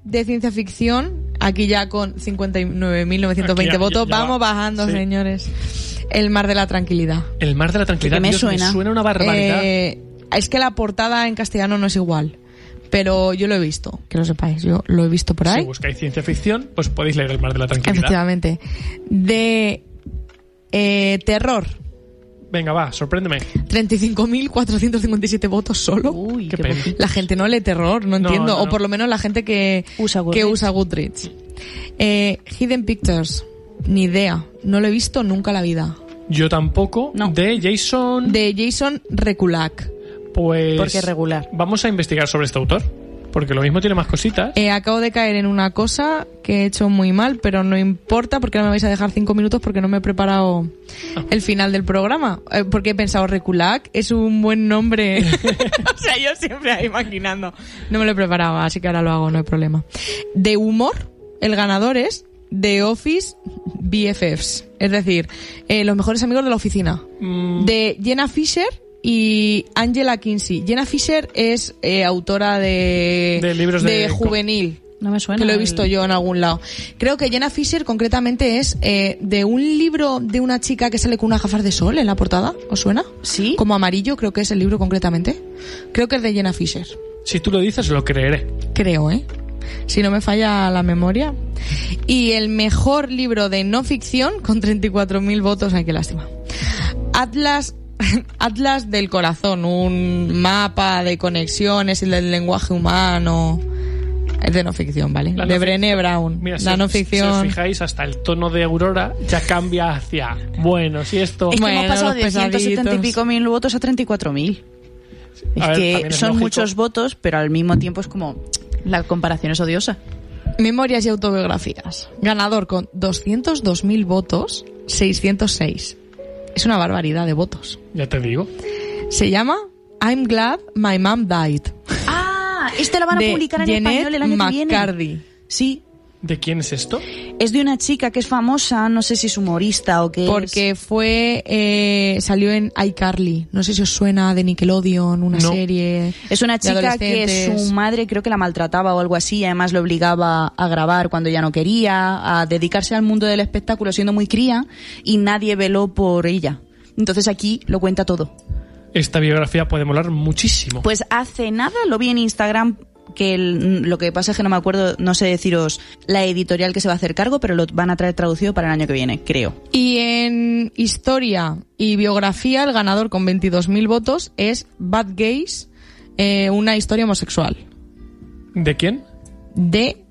de ciencia ficción, aquí ya con 59.920 votos, ya vamos va. bajando, Sí. señores. El mar de la tranquilidad. El mar de la tranquilidad. Que me Dios, suena. me suena una barbaridad. Es que la portada en castellano no es igual, pero yo lo he visto, que lo sepáis, yo lo he visto por ahí. Si buscáis ciencia ficción, pues podéis leer El mar de la tranquilidad. Efectivamente. De terror, Venga, va, sorpréndeme. 35.457 votos solo. Uy, Qué qué pena. poquito. La gente no lee terror, no entiendo. no, no. O por lo menos la gente que Usa Goodreads. Goodreads. Hidden Pictures, ni idea. No lo he visto nunca en la vida. Yo tampoco. No. De Jason. De Jason Rekulak. Pues. Porque es regular. Vamos a investigar sobre este autor. Porque lo mismo tiene más cositas. Acabo de caer en una cosa que he hecho muy mal, pero no importa porque ahora me vais a dejar 5 minutos porque no me he preparado el final del programa. Porque he pensado, Rekulak es un buen nombre. O sea, yo siempre ahí imaginando. No me lo he preparado, así que ahora lo hago, no hay problema. De humor, el ganador es The Office BFFs. Es decir, los mejores amigos de la oficina. De Jenna Fisher y Angela Kinsey. Jenna Fisher es autora De libros de juvenil. No me suena. Que lo he visto yo en algún lado. Creo que Jenna Fisher concretamente es de un libro de una chica que sale con unas gafas de sol en la portada. ¿Os suena? ¿Sí? Como amarillo, creo que es el libro concretamente. Creo que es de Jenna Fisher. Si tú lo dices, lo creeré. Creo, ¿eh? Si no me falla la memoria. Y el mejor libro de no ficción con 34.000 votos. Ay, qué lástima. Atlas del corazón, un mapa de conexiones y del lenguaje humano. Es de no ficción, ¿vale? La De no Brené Brown. Mira, la no si ficción. os fijáis, hasta el tono de Aurora ya cambia hacia. Bueno, si esto. Es que Bueno, hemos pasado los de 170 y pesaditos. pico mil votos a 34.000. Es A ver, que también es son lógico. muchos votos, pero al mismo tiempo es como... La comparación es odiosa. Memorias y autobiografías. Ganador con 202.000 votos, 606. Es una barbaridad de votos. Ya te digo. Se llama I'm Glad My Mom Died. Ah, este lo van a de publicar en Jeanette español el año que viene. McCarthy. Sí, ¿De quién es esto? es de una chica que es famosa, no sé si es humorista o qué Porque salió en iCarly. No sé si os suena, de Nickelodeon, una No. serie. es una de chica que adolescentes. su madre creo que la maltrataba o algo así, y además le obligaba a grabar cuando ya no quería, a dedicarse al mundo del espectáculo siendo muy cría, y nadie veló por ella. Entonces aquí lo cuenta todo. Esta biografía puede molar muchísimo. Pues hace nada lo vi en Instagram, que lo que pasa es que no me acuerdo, no sé deciros la editorial que se va a hacer cargo, pero lo van a traer traducido para el año que viene, creo. Y en historia y biografía, el ganador con 22.000 votos es Bad Gays, una historia homosexual. ¿De quién? De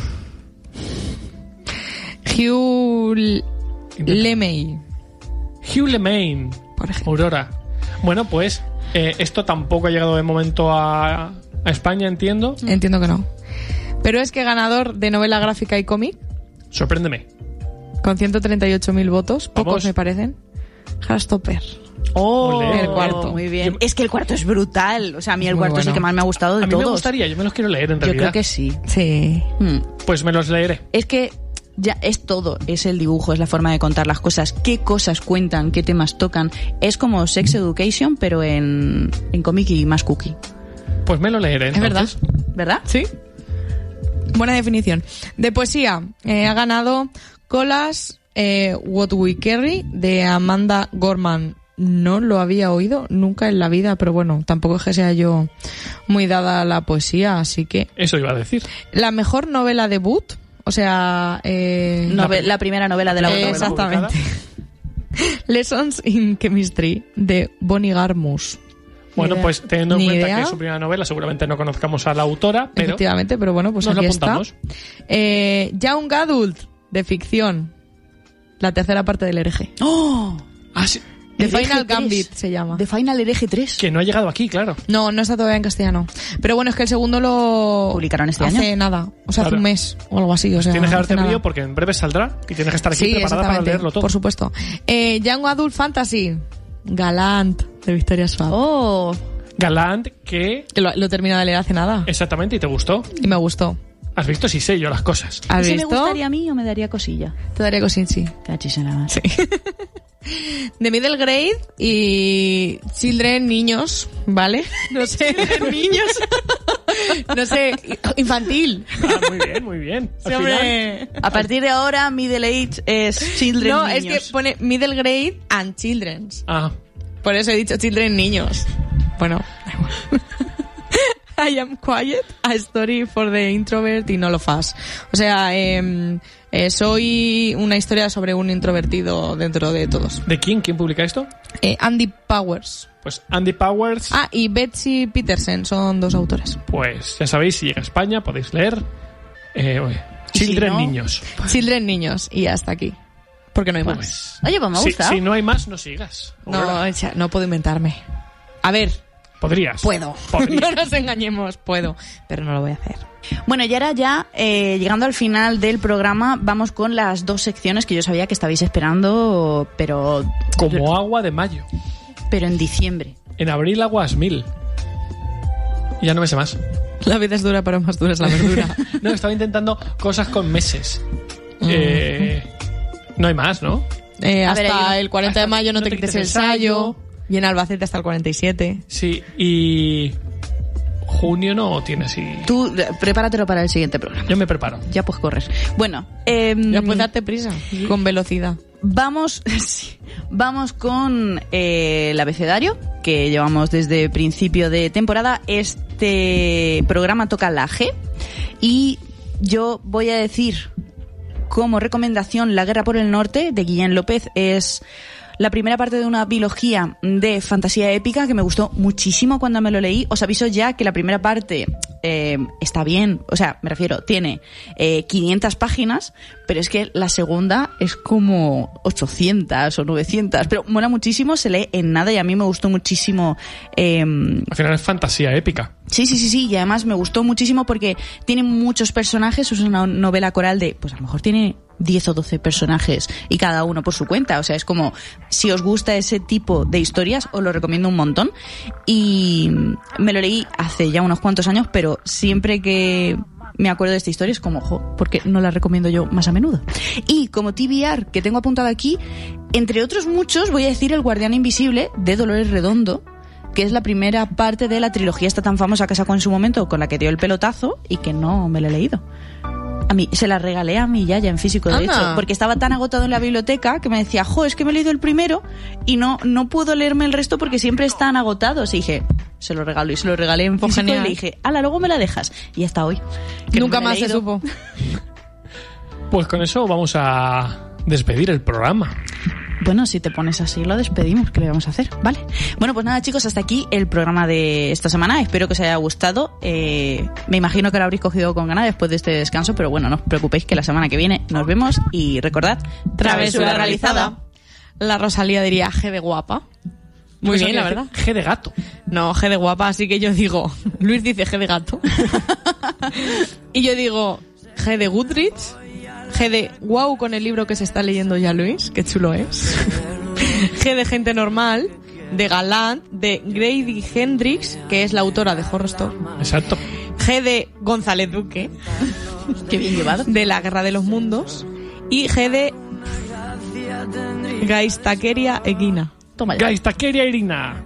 Hugh LeMay, Hugh LeMay. por ejemplo. Aurora. Bueno, pues esto tampoco ha llegado de momento a España, entiendo. Entiendo que no. Pero es que ganador de novela gráfica y cómic, Sorpréndeme. con 138.000 votos, pocos Vamos. me parecen, Heartstopper. Oh, Olé. El cuarto. Muy bien. Es que el cuarto es brutal. O sea, a mí el Muy cuarto es el bueno. que más me ha gustado de A mí todos. me gustaría, yo me los quiero leer en Yo realidad. creo que sí. Sí. Pues me los leeré. Es que ya es todo, es el dibujo, es la forma de contar las cosas, qué cosas cuentan, qué temas tocan. Es como Sex Education, pero en cómic y más cookie. Pues me lo leeré. Es verdad. entonces. ¿Verdad? Sí. Buena definición. De poesía, ha ganado Colas What We Carry de Amanda Gorman. No lo había oído nunca en la vida, pero bueno, tampoco es que sea yo muy dada a la poesía, así que... Eso iba a decir. La mejor novela debut, o sea... La primera novela de la autora. exactamente. Lessons in Chemistry de Bonnie Garmus. Bueno, idea. pues teniendo en Ni cuenta idea. que es su primera novela, seguramente no conozcamos a la autora, pero Efectivamente, pero bueno, pues nos lo aquí está. apuntamos. Young Adult, de ficción. La tercera parte del hereje. ¡Oh! Ah, sí. The Hereje Final 3. Gambit se llama. The Final Hereje 3. Que no ha llegado aquí, claro. No, no está todavía en castellano. Pero bueno, es que el segundo lo... ¿Publicaron este hace año? nada. O sea, hace Claro. un mes o algo así. O sea, Tienes que hace darte nada. brío porque en breve saldrá y tienes que estar aquí Sí, preparada para exactamente. leerlo todo. Por supuesto. Young Adult Fantasy. Galant, de Victoria Schwab. ¡Oh! Galant, que Que lo he terminado de leer hace nada. exactamente, y te gustó. Y me gustó. ¿Has visto? Sí sé yo las cosas. ¿Has ¿Ese me visto? gustaría a mí o me daría cosilla? Te daría cosinchi. Cachis en la mano. De Middle Grade y Children, niños, ¿vale? No sé. Niños. No sé, infantil. Muy bien, muy bien. Sí, hombre. A partir de ahora, middle age es children, No, niños. es que pone middle grade and children's. Ah, Por eso he dicho children, niños. Bueno, da igual. I Am Quiet, a story for the introvert y no lo fas. O sea, soy una historia sobre un introvertido dentro de todos. ¿de quién? ¿Quién publica esto? Andy Powers. Pues Andy Powers. Ah, y Betsy Peterson son 2 autores. Pues ya sabéis, si llega a España podéis leer Y si Children no, Niños. Children, niños. Y hasta aquí. Porque no hay más. Pues, Oye, pues me ha gustado. si no hay más, no sigas. No puedo inventarme. A ver, Podrías. puedo. Podrías. No nos engañemos, puedo. Pero no lo voy a hacer. Bueno, y ahora ya, llegando al final del programa, vamos con las 2 secciones que yo sabía que estabais esperando, pero Como agua de mayo. en diciembre. En abril aguas 1000. Y ya no me sé más. La vida es dura, pero más dura es la verdura. No, estaba intentando cosas con meses. No hay más, ¿no? Hasta el 40 de hasta mayo no te quites el ensayo. Y en Albacete hasta el 47. Sí, y junio no tiene así. Tú prepáratelo para el siguiente programa. Yo me preparo. Ya pues corres. Bueno, Ya puedes darte prisa. Con velocidad. vamos, sí, vamos con el abecedario que llevamos desde principio de temporada. Este programa toca la G y yo voy a decir como recomendación La Guerra por el Norte de Guillén López. Es la primera parte de una biología de fantasía épica que me gustó muchísimo cuando me lo leí. Os aviso ya que la primera parte está bien, o sea, me refiero, tiene 500 páginas, pero es que la segunda es como 800 o 900, pero mola muchísimo, se lee en nada y a mí me gustó muchísimo. Al final es fantasía épica. Sí, y además me gustó muchísimo porque tiene muchos personajes, es una novela coral de, pues a lo mejor tiene 10 o 12 personajes y cada uno por su cuenta, o sea, es como, si os gusta ese tipo de historias, os lo recomiendo un montón. Y me lo leí hace ya unos cuantos años, pero siempre que me acuerdo de esta historia es como, porque no la recomiendo yo más a menudo. Y como TBR que tengo apuntado aquí, entre otros muchos, voy a decir El Guardián Invisible de Dolores Redondo, que es la primera parte de la trilogía esta tan famosa que sacó en su momento, con la que dio el pelotazo y que no me la he leído. A mí, se la regalé a mi yaya en físico, de hecho, porque estaba tan agotado en la biblioteca que me decía, es que me he leído el primero y no puedo leerme el resto porque siempre están agotados. Y dije, se lo regalo, y se lo regalé en físico y le dije, luego me la dejas. Y hasta hoy. Nunca más se supo. Pues con eso vamos a despedir el programa. Bueno, si te pones así lo despedimos, ¿qué le vamos a hacer? Vale. Bueno, pues nada, chicos, hasta aquí el programa de esta semana. Espero que os haya gustado. Me imagino que lo habréis cogido con ganas después de este descanso, pero bueno, no os preocupéis que la semana que viene nos vemos y recordad, travesura realizada. La Rosalía diría G de guapa. Muy bien, la verdad. G de gato. No, G de guapa, así que yo digo, Luis dice G de gato. Y yo digo G de Goodreads. G de wow con el libro que se está leyendo ya Luis, qué chulo es. G de gente normal, de Galán, de Grady Hendrix, que es la autora de Horror Store. Exacto. G de González Duque, Qué bien llevado. de La Guerra de los Mundos. Y G de Gaistakeria Egina. Toma ya. Gaistakeria Irina.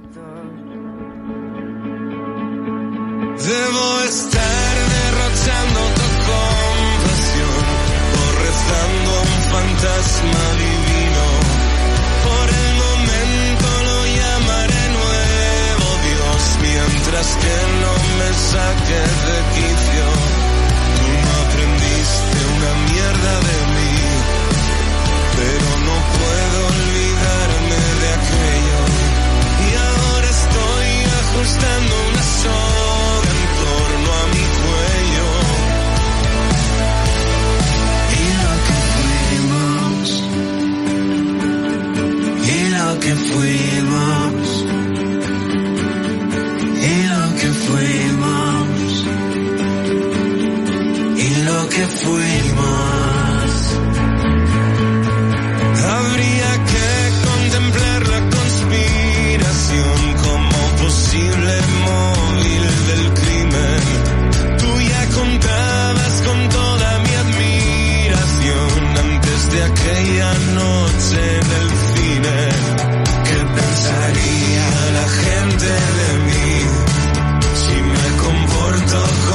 Debo estar derrochando tu compasión, rezando a un fantasma divino. Por el momento lo llamaré nuevo Dios, mientras que no me saque de quicio. Tú no aprendiste una mierda de mí, pero no puedo olvidarme de aquello. Y ahora estoy ajustando una soga en torno a mi cuello. Que fuimos y lo que fuimos y lo que fuimos. Habría que contemplar la conspiración como posible móvil del crimen. Tú ya contabas con toda mi admiración antes de aquella noche en el cine. Pensaría la gente de mí si me comporto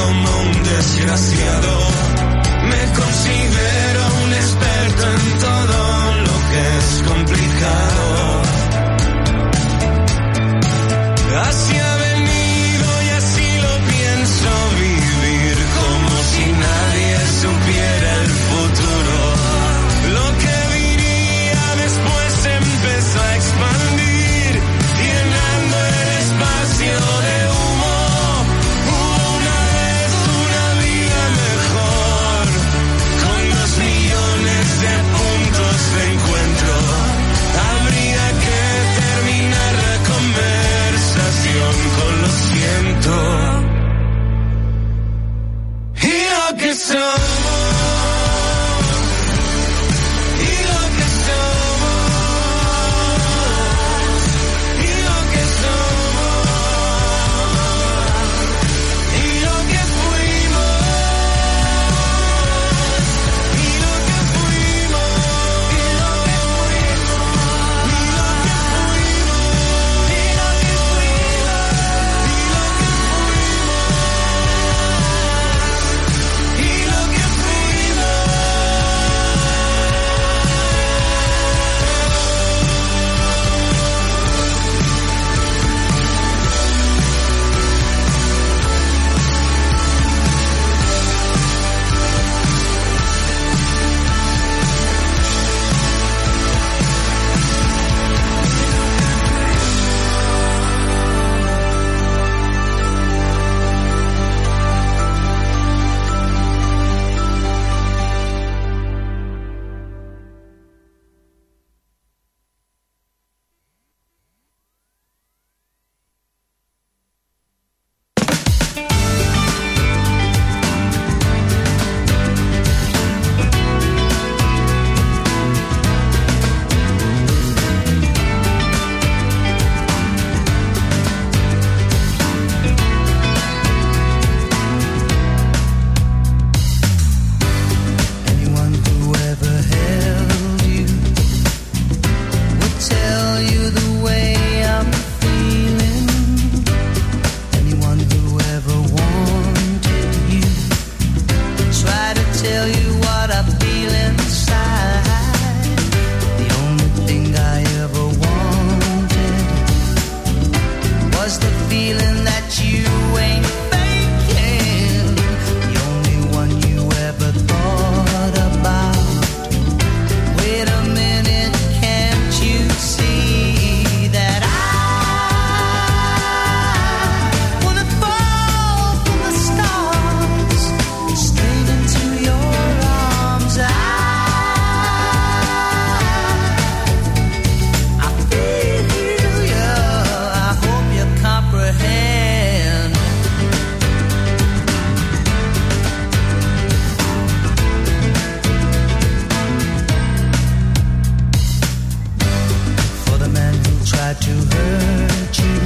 tried to hurt you.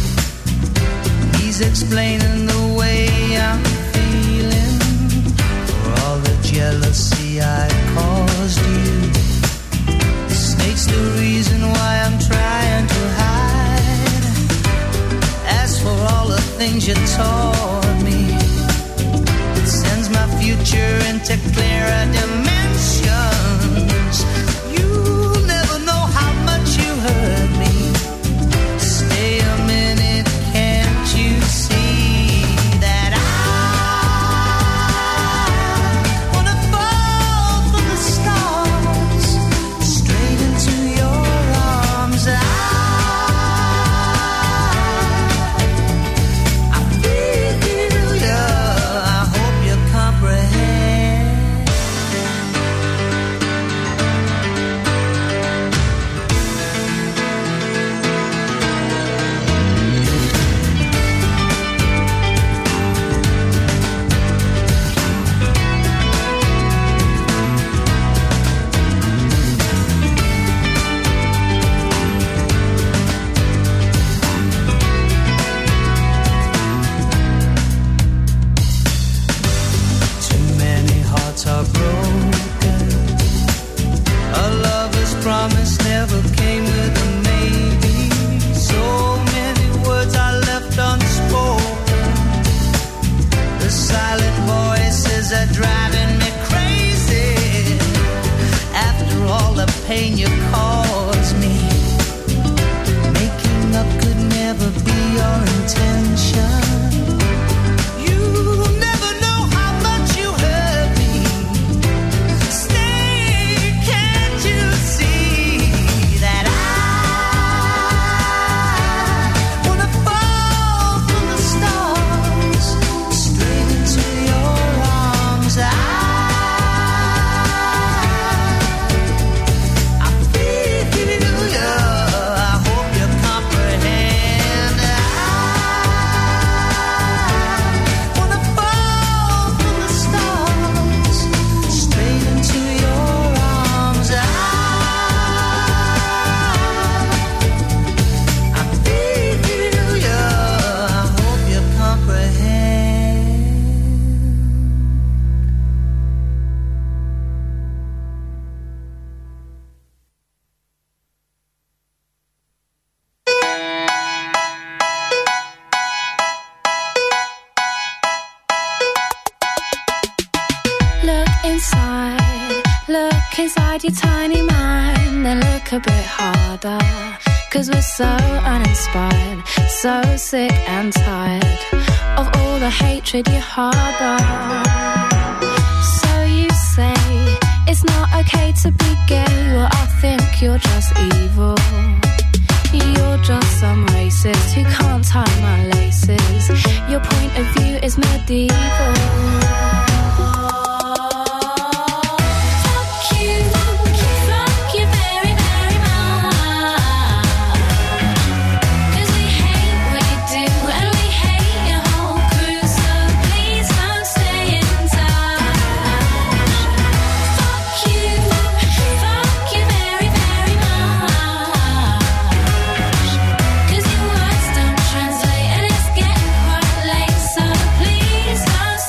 He's explaining the way I'm feeling for all the jealousy I caused you. States the reason why I'm trying to hide. As for all the things you taught me, it sends my future into clearer dimensions. You'll never know how much you hurt me. Stay a minute, can't you see that I wanna fall from the stars straight into your arms? I feel ya, I hope you comprehend. Too many hearts are broken. A lover's promise never came with a maybe. So many words are left unspoken. The silent voices are driving me crazy. After all the pain you caused me, making up could never be your intention. You'll never know how much you hurt me. Stay, can't you see that I wanna fall from the stars straight into your arms? I feel ya, I hope you comprehend. I wanna fall from the stars straight into your arms. I feel ya, I hope you comprehend. Look inside your tiny mind, then look a bit harder. 'Cause we're so uninspired, so sick and tired of all the hatred you harbor. So you say it's not okay to be gay, well I think you're just evil. You're just some racist who can't tie my laces. Your point of view is medieval. Fuck you very, very much. 'Cause we hate what you do and we hate your whole crew, so please don't stay in touch. Fuck you very, very much. 'Cause your words don't translate and it's getting quite late, so please don't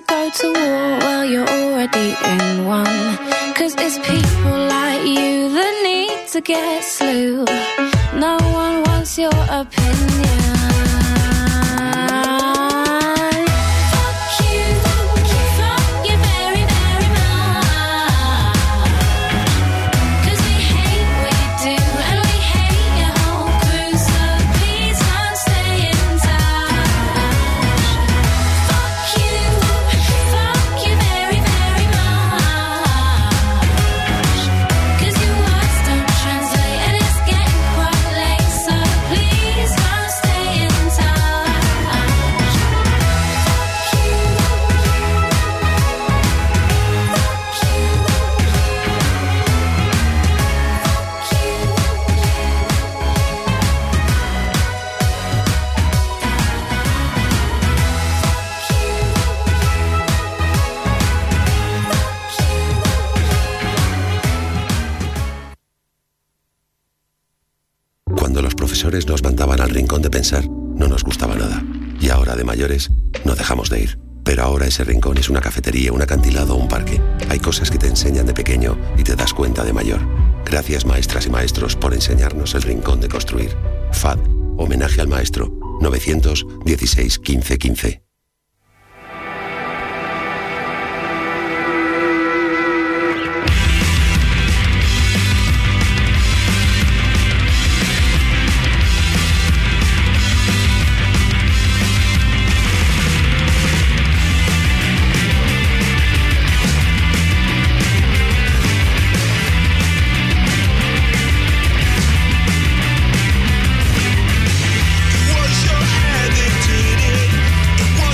go to war, well, you're already in one. 'Cause it's people like you that need to get slew. No one wants your opinion. Nos mandaban al rincón de pensar, no nos gustaba nada. Y ahora, de mayores, no dejamos de ir. Pero ahora ese rincón es una cafetería, un acantilado o un parque. Hay cosas que te enseñan de pequeño y te das cuenta de mayor. Gracias, maestras y maestros, por enseñarnos el rincón de construir. FAD, homenaje al maestro. 916 15 15. Was your head dictated?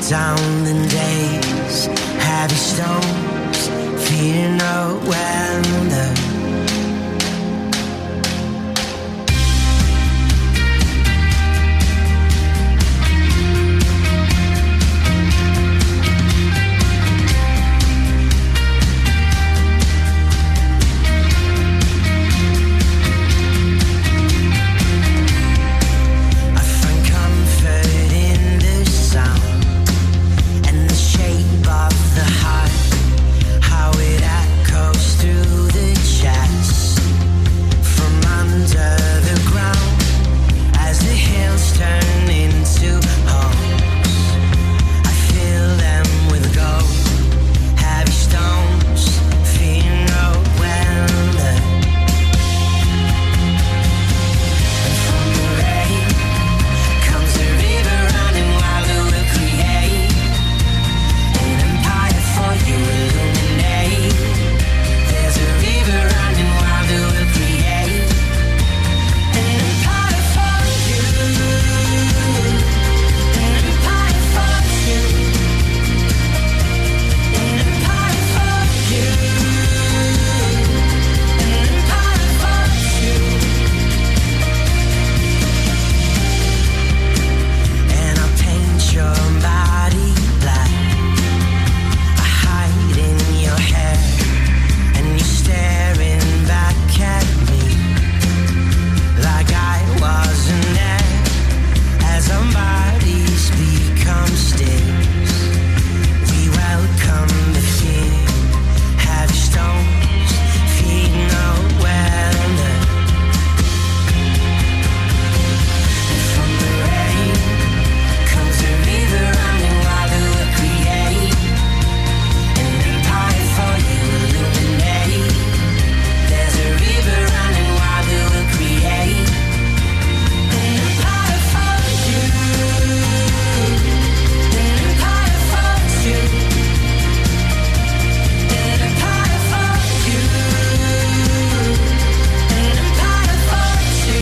sounding days, heavy stones, feeding up where